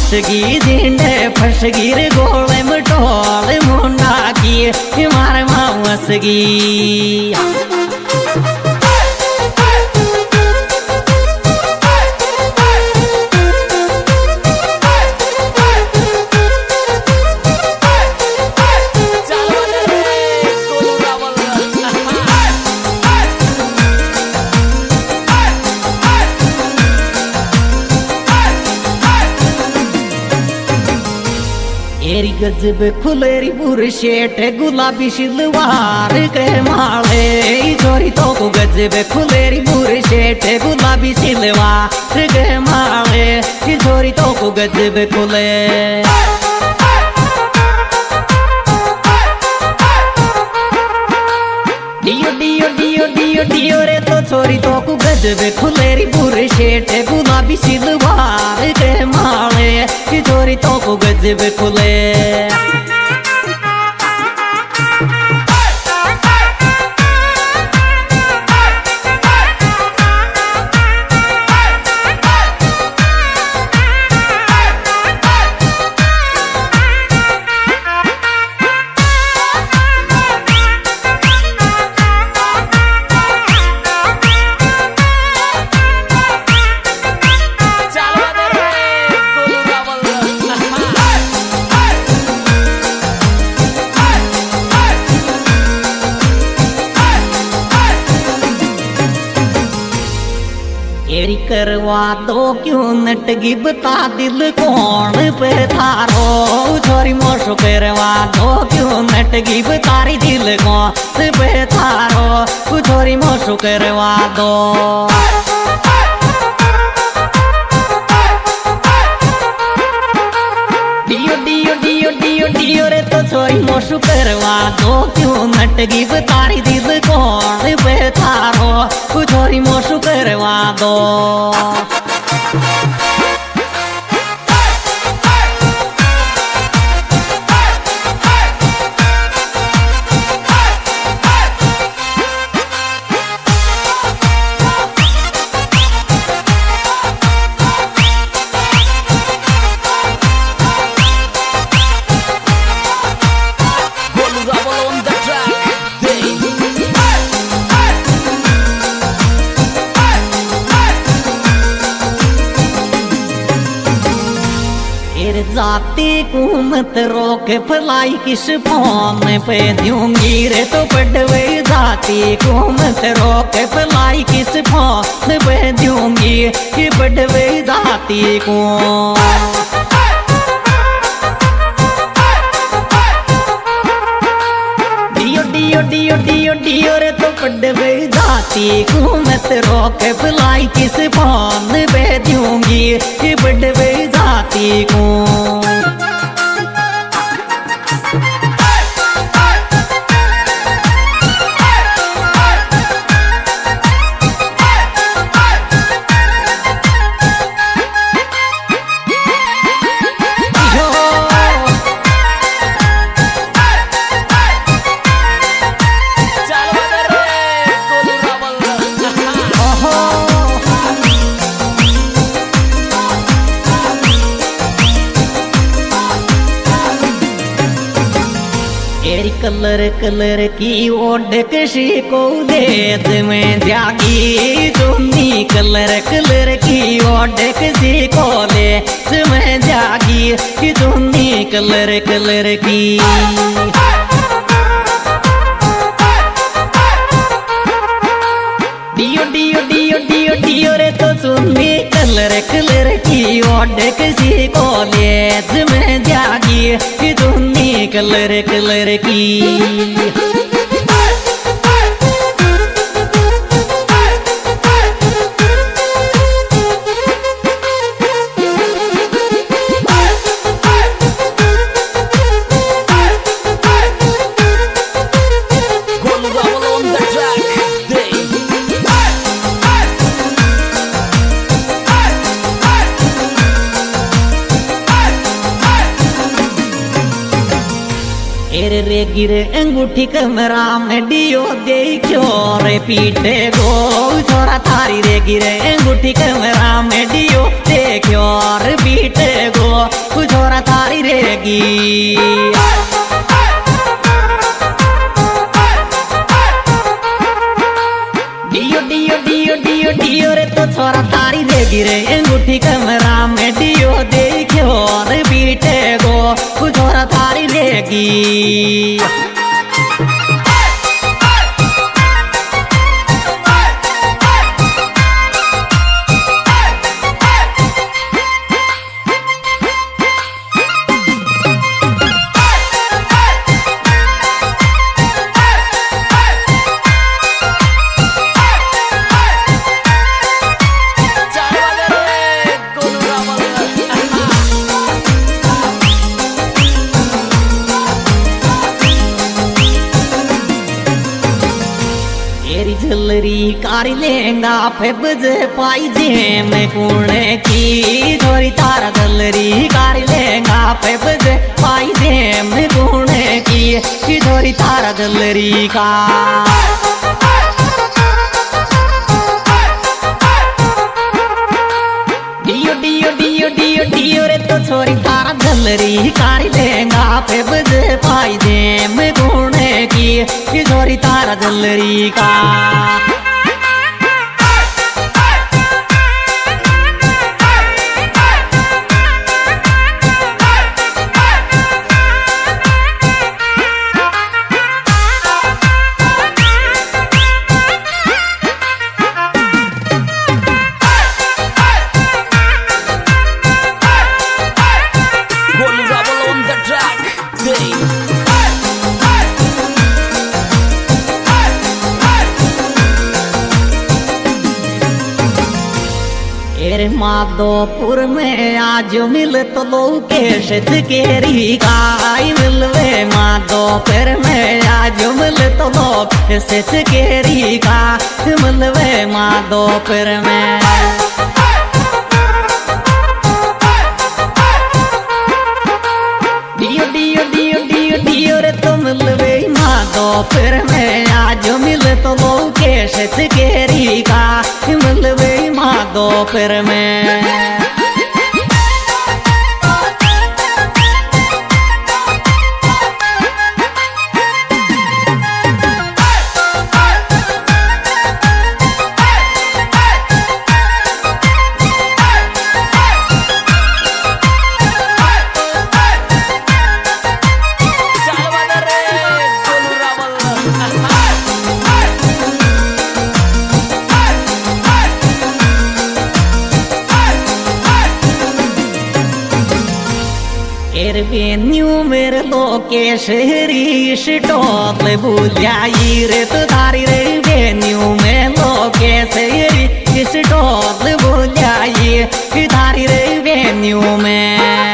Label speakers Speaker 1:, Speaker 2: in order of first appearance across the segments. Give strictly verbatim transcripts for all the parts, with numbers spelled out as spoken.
Speaker 1: फसगी झिंडे फसगी रे गोले मटोल मुंडा की मार मावसगी एरी गजब खुलेरी बुरशेट गुलाबी शिलवार के माले छोरी तो को गजब खुलेरी बुरशेट गुलाबी शिलवार के माले छोरी तो को गजब खुले डियो डियो डियो डियो डियो रे तो छोरी तो को गजब खुलेरी बुरशेट गुलाबी शिलवार के माले छोरी तो को गजब खुले एरी करवा दो क्यों नटगी बता दिल कौन पे थारो छोरी मोशो करवा दो क्यों नटगी बतारी दिल कौन पे थारो छोरी मोशो करवा दो डियो डियो डियो डियो डियो रे तो छोरी मोशो करवा दो क्यों नटगी बतारी दिल कौन पे थारो छोरी मोशो करवा दो जाती कुमत रोके फलाई किस फोन पे दूंगी रे तो पटवे जाती कुमत रोके फलाई किस फोन पे दूंगी कि पटवे जाती को डियो डियो डियो डियो डियो रे तो पटवे जाती कुमत रोके फलाई किस फोन पे दूंगी कि पटवे जाती को कलर कलर की ओढ़ किसी को देत में जागी चुन्नी कलर कलर की ओढ़ किसी को देत में जागी कि चुन्नी कलर कलर की डियो डियो डियो डियो डियो रे तो चुन्नी कलर कलर की ओढ़ किसी को देत में जागी कि चुन्नी कलर कलर की रे रे गिरे अंगूठी कमरा में डियो देखो रे पीटे गो छोरा थारी रे गिरे अंगूठी कमरा में डियो देखो रे पीटे गो छोरा थारी रहेगी। डियो डियो डियो डियो डियो रे तो छोरा थारी रहेगी रे, अंगूठी कमरा में डियो देखो और बीटे गो छोरा थारी रहेगी। झलरी कारी लेंगा पे बजे पाई जेम कुणे की छोरी तारा झलरी कारी लेंगा पे बजे पाई जेम कुणे की छोरी तारा झलरी का। डियो डियो डियो डियो डियो रे तो छोरी तारा झलरी कारी लेंगा पे बजे पाई जेम कुणे की छोरी तारा झलरी का। एरे माधोपुर में आज मिल तो लोकेश केरी गाय मिलवे, माधोपुर में आज मिल तो लोकेश केरी का मिलवे माधोपुर में। डियो डियो डियो डियो डियो रे तो मिलवे माधोपुर में आज मिल तो लोकेश केरी का मिलवे माधोपुर में। वेन्यू मेरे लोकेश रीश टोल बुझाई रे तो धारी रे वेन्यू में लोकेश रीश टोल बुझाई धारी रे वेन्यू में।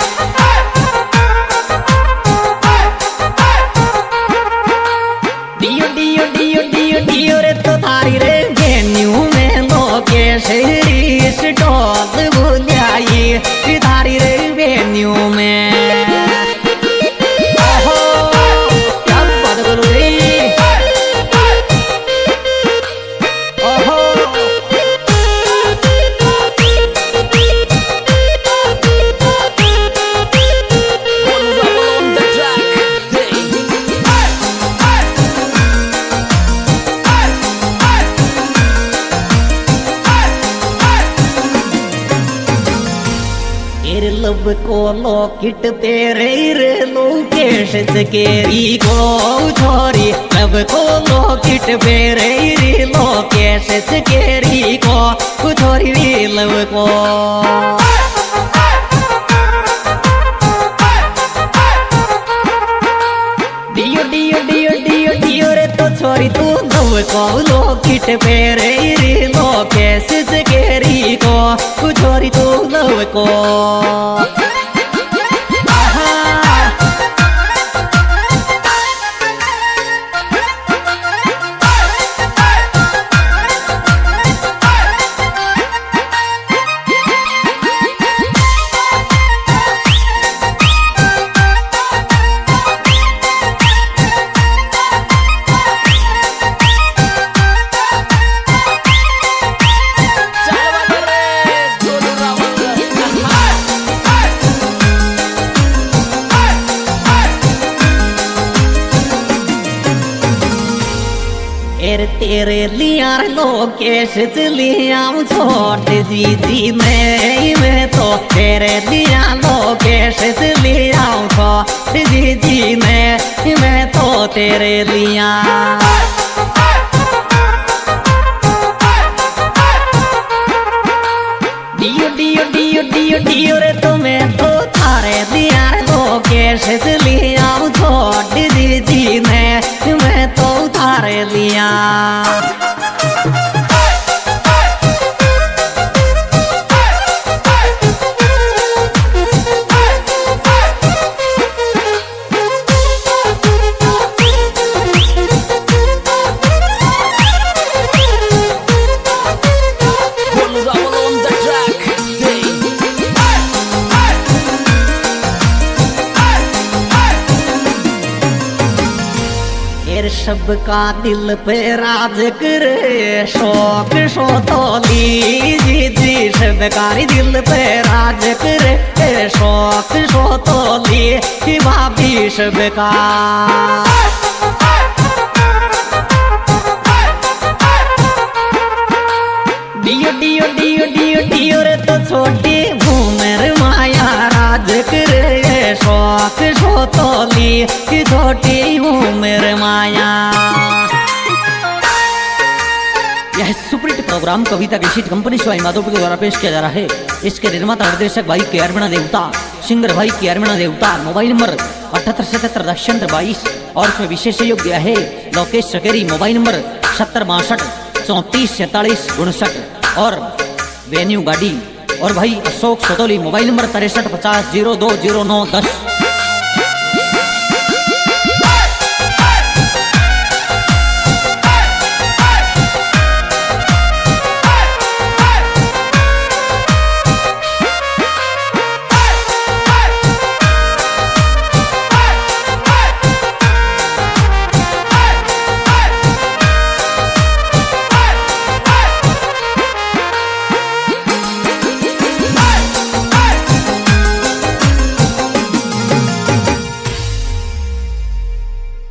Speaker 1: डियो डियो डियो डियो डियो रे तो धारी रे वेन्यू में लोकेश रीश टोल बुझाई धारी रे वेन्यू में। लब को लॉकेट तेरे रे लोकेश केरी को छोरी, लब को लॉकेट तेरे रे लोकेश केरी को छोरी रे लब को। डियो डियो डियो डियो डियो रे तो छोरी तू लब को लॉकेट तेरे रे लोकेश केरी को छोरी तू लब को। एर तेरे लिया लोकेश लिया छोट जी जी मैं मैं तो तेरे लिया लोकेश लिया छोट जी जी मैं मैं तो तेरे लिया डियो डियो डियो डियो डियो रे तो मैं तो थारे लिया लोकेश लिया छोट जी जी मैं मैं तो थारे लिया सबका दिल पे राज करे शौक शो तोली जी जी सबकारी दिल पे राज करे शौक शो तोली भाभी सबका डियो डियो डियो डियो डियो रे तो छोटी घूमर माया राज करे शौक शो तोली छोटी उम्र माया। यह सुपरहिट प्रोग्राम कविता की शीट कंपनी शिवाई माधोपुर के द्वारा पेश किया जा रहा है। इसके निर्माता निर्देशक भाई के अरविणा देवता, सिंगर भाई के अरविणा देवता। मोबाइल नंबर अठहत्तर सतहत्तर दक्षिण बाईस और इसमें विशेष सहयोग दिया है लोकेश सकेरी। मोबाइल नंबर सत्तर बासठ चौंतीस सैतालीस उनसठ और वेन्यू गाड़ी। और भाई अशोक सतोली मोबाइल नंबर तिरसठ पचास जीरो दो जीरो नौ दस।